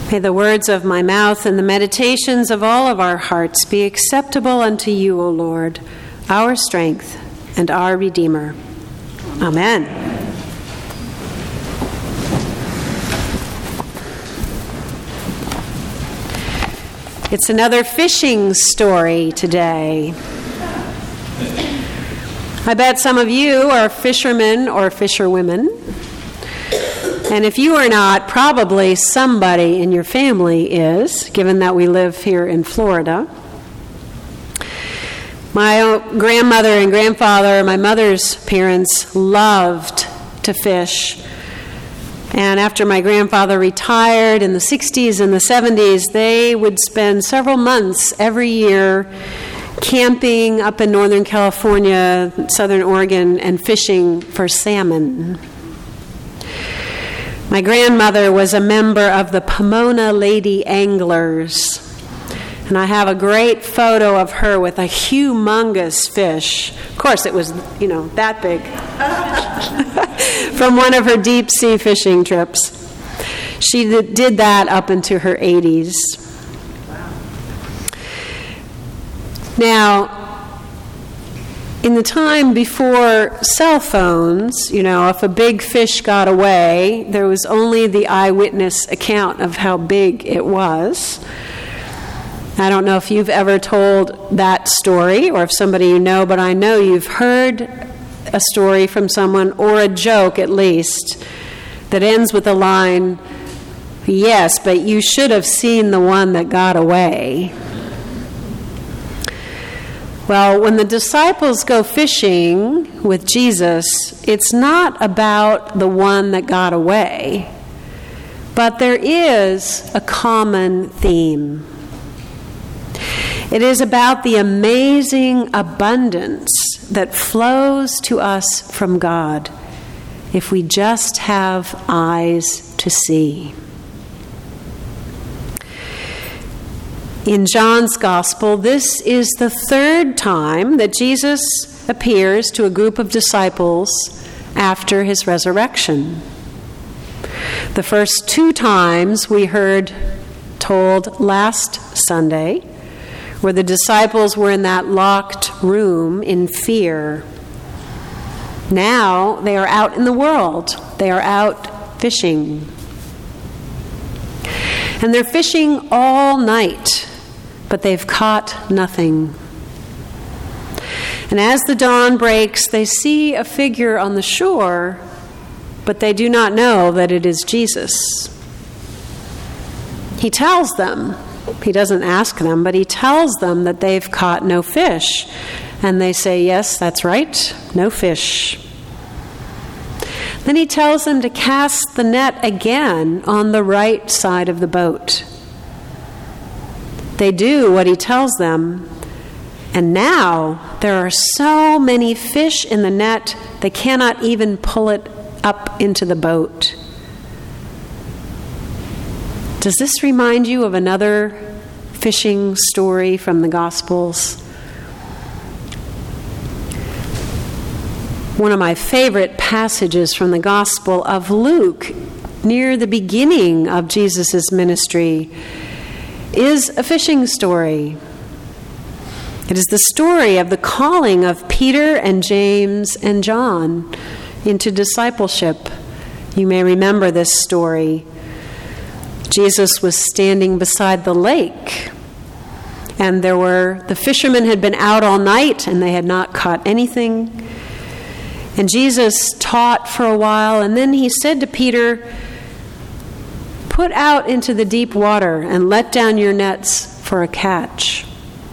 May the words of my mouth and the meditations of all of our hearts be acceptable unto you, O Lord, our strength and our Redeemer. Amen. It's another fishing story today. I bet some of you are fishermen or fisherwomen. And if you are not, probably somebody in your family is, given that we live here in Florida. My grandmother and grandfather, my mother's parents, loved to fish. And after my grandfather retired in the 60s and the 70s, they would spend several months every year camping up in Northern California, Southern Oregon, and fishing for salmon. My grandmother was a member of the Pomona Lady Anglers, and I have a great photo of her with a humongous fish. Of course, it was, that big, from one of her deep sea fishing trips. She did that up into her 80s. Now, in the time before cell phones, if a big fish got away, there was only the eyewitness account of how big it was. I don't know if you've ever told that story or if somebody you know, but I know you've heard a story from someone, or a joke at least, that ends with the line, "Yes, but you should have seen the one that got away." Well, when the disciples go fishing with Jesus, it's not about the one that got away, but there is a common theme. It is about the amazing abundance that flows to us from God if we just have eyes to see. In John's Gospel, this is the third time that Jesus appears to a group of disciples after his resurrection. The first two times we heard told last Sunday, where the disciples were in that locked room in fear. Now they are out in the world. They are out fishing. And they're fishing all night, but they've caught nothing. And as the dawn breaks, they see a figure on the shore, but they do not know that it is Jesus. He tells them, he doesn't ask them, but he tells them that they've caught no fish. And they say, "Yes, that's right, no fish." Then he tells them to cast the net again on the right side of the boat. They do what he tells them, and now there are so many fish in the net they cannot even pull it up into the boat. Does this remind you of another fishing story from the Gospels? One of my favorite passages from the Gospel of Luke, near the beginning of Jesus' ministry, is a fishing story. It is the story of the calling of Peter and James and John into discipleship. You may remember this story. Jesus was standing beside the lake, and the fishermen had been out all night and they had not caught anything. And Jesus taught for a while, and then he said to Peter, "Put out into the deep water and let down your nets for a catch."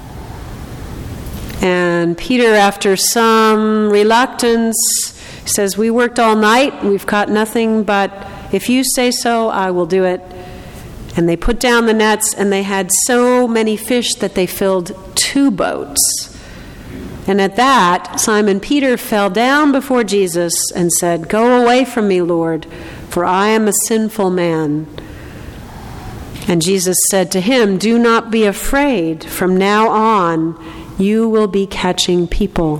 And Peter, after some reluctance, says, "We worked all night, we've caught nothing, but if you say so, I will do it." And they put down the nets, and they had so many fish that they filled 2 boats. And at that, Simon Peter fell down before Jesus and said, "Go away from me, Lord, for I am a sinful man." And Jesus said to him, "Do not be afraid. From now on, you will be catching people."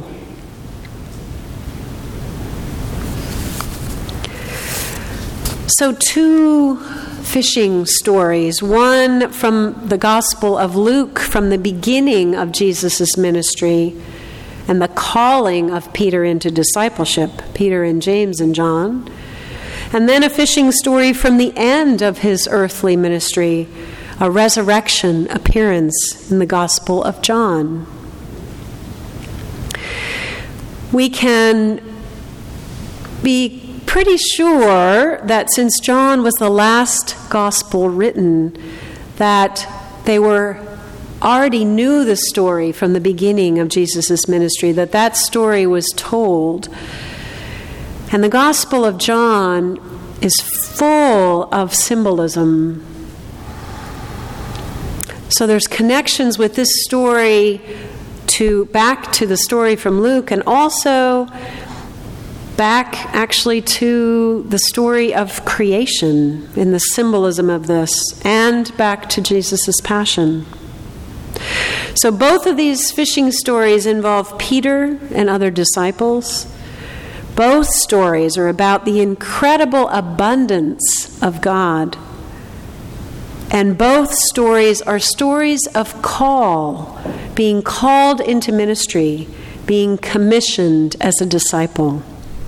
So 2 fishing stories, one from the Gospel of Luke, from the beginning of Jesus' ministry and the calling of Peter into discipleship, Peter and James and John, and then a fishing story from the end of his earthly ministry, a resurrection appearance in the Gospel of John. We can be pretty sure that since John was the last gospel written, that they already knew the story from the beginning of Jesus' ministry, that story was told. And the Gospel of John is full of symbolism. So there's connections with this story back to the story from Luke, and also back actually to the story of creation in the symbolism of this, and back to Jesus' passion. So both of these fishing stories involve Peter and other disciples. Both stories are about the incredible abundance of God. And both stories are stories of call, being called into ministry, being commissioned as a disciple.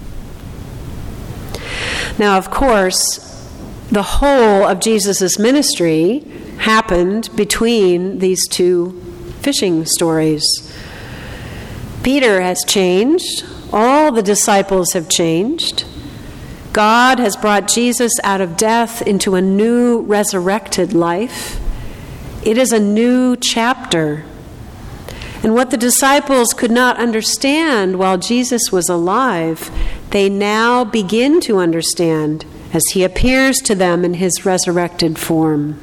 Now, of course, the whole of Jesus' ministry happened between these two fishing stories. Peter has changed. All the disciples have changed. God has brought Jesus out of death into a new resurrected life. It is a new chapter. And what the disciples could not understand while Jesus was alive, they now begin to understand as he appears to them in his resurrected form.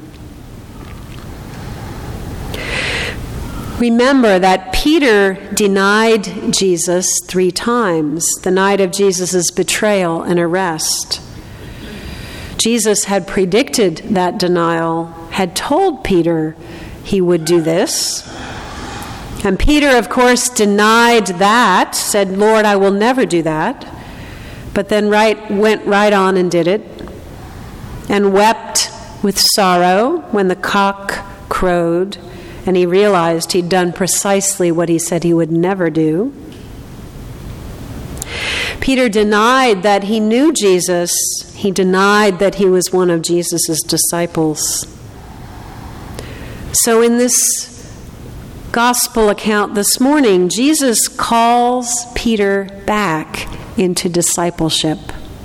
Remember that Peter denied Jesus 3 times, the night of Jesus' betrayal and arrest. Jesus had predicted that denial, had told Peter he would do this. And Peter, of course, denied that, said, "Lord, I will never do that." But then went right on and did it, and wept with sorrow when the cock crowed, and he realized he'd done precisely what he said he would never do. Peter denied that he knew Jesus. He denied that he was one of Jesus' disciples. So in this gospel account this morning, Jesus calls Peter back into discipleship.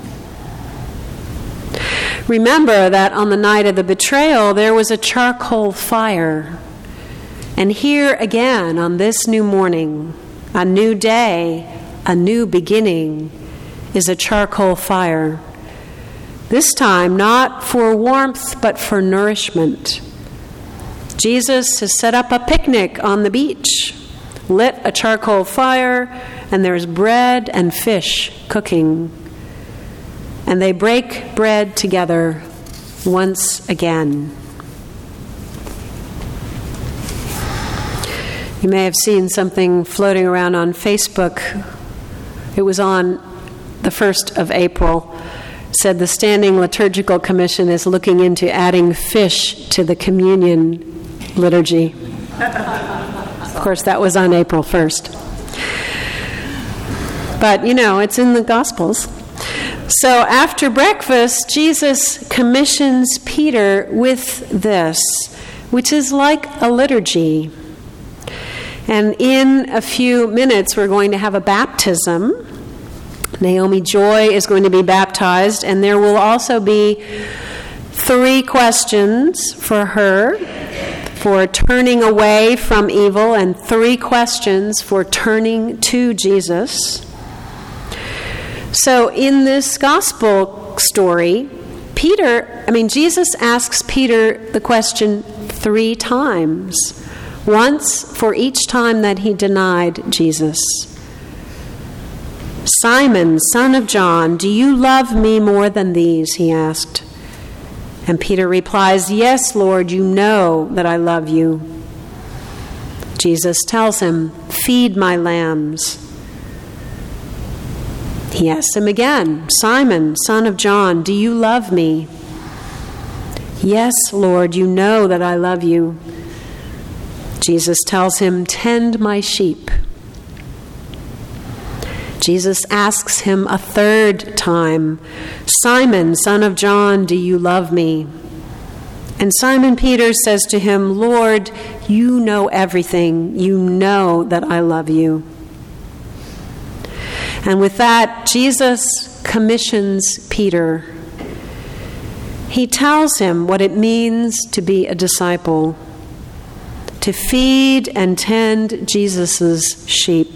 Remember that on the night of the betrayal, there was a charcoal fire. And here again, on this new morning, a new day, a new beginning, is a charcoal fire. This time, not for warmth, but for nourishment. Jesus has set up a picnic on the beach, lit a charcoal fire, and there's bread and fish cooking. And they break bread together once again. You may have seen something floating around on Facebook. It was on the 1st of April. It said the Standing Liturgical Commission is looking into adding fish to the communion liturgy. Of course, that was on April 1st. But, it's in the Gospels. So after breakfast, Jesus commissions Peter with this, which is like a liturgy. And in a few minutes, we're going to have a baptism. Naomi Joy is going to be baptized, and there will also be 3 questions for her for turning away from evil, and 3 questions for turning to Jesus. So in this gospel story, Jesus asks Peter the question 3 times. Once for each time that he denied Jesus. "Simon, son of John, do you love me more than these?" he asked. And Peter replies, "Yes, Lord, you know that I love you." Jesus tells him, "Feed my lambs." He asks him again, "Simon, son of John, do you love me?" "Yes, Lord, you know that I love you." Jesus tells him, "Tend my sheep." Jesus asks him a third time, "Simon, son of John, do you love me?" And Simon Peter says to him, "Lord, you know everything. You know that I love you." And with that, Jesus commissions Peter. He tells him what it means to be a disciple, to feed and tend Jesus' sheep.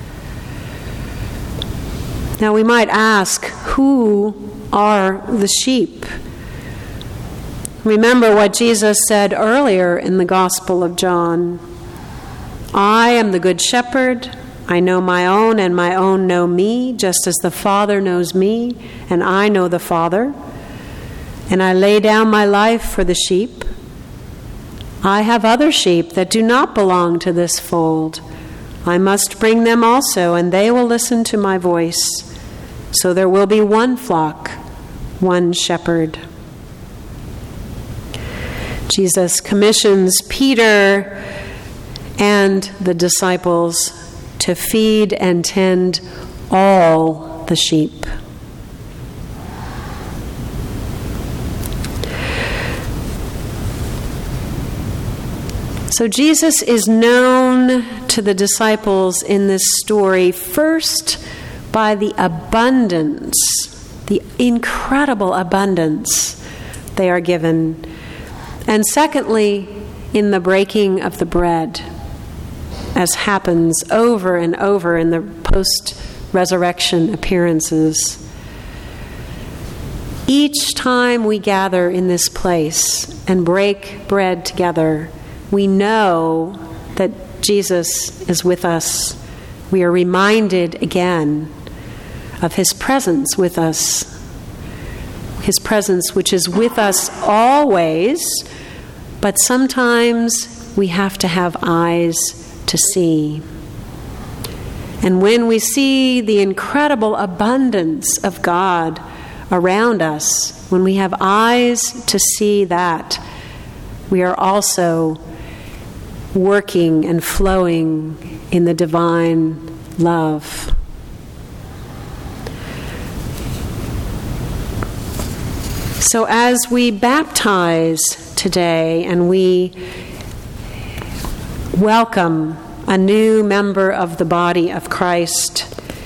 Now we might ask, who are the sheep? Remember what Jesus said earlier in the Gospel of John. "I am the good shepherd. I know my own, and my own know me, just as the Father knows me, and I know the Father. And I lay down my life for the sheep. I have other sheep that do not belong to this fold. I must bring them also, and they will listen to my voice. So there will be one flock, one shepherd." Jesus commissions Peter and the disciples to feed and tend all the sheep. So Jesus is known to the disciples in this story first by the abundance, the incredible abundance they are given. And secondly, in the breaking of the bread, as happens over and over in the post-resurrection appearances. Each time we gather in this place and break bread together, we know that Jesus is with us. We are reminded again of his presence with us. His presence which is with us always, but sometimes we have to have eyes to see. And when we see the incredible abundance of God around us, when we have eyes to see that, we are also working and flowing in the divine love. So as we baptize today and we welcome a new member of the body of Christ,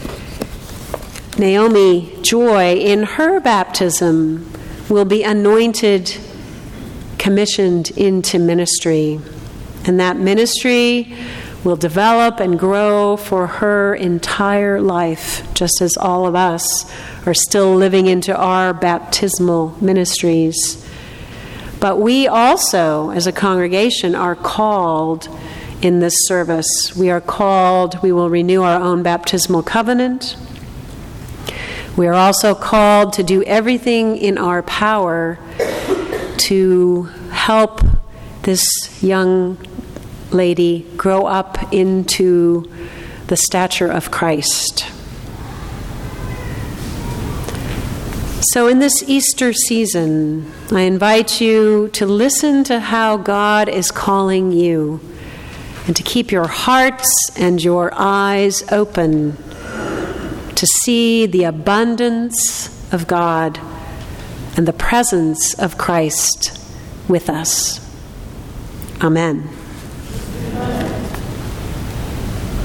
Naomi Joy, in her baptism, will be anointed, commissioned into ministry. And that ministry will develop and grow for her entire life, just as all of us are still living into our baptismal ministries. But we also, as a congregation, are called in this service. We are called, we will renew our own baptismal covenant. We are also called to do everything in our power to help this young lady grow up into the stature of Christ. So in this Easter season, I invite you to listen to how God is calling you and to keep your hearts and your eyes open to see the abundance of God and the presence of Christ with us. Amen.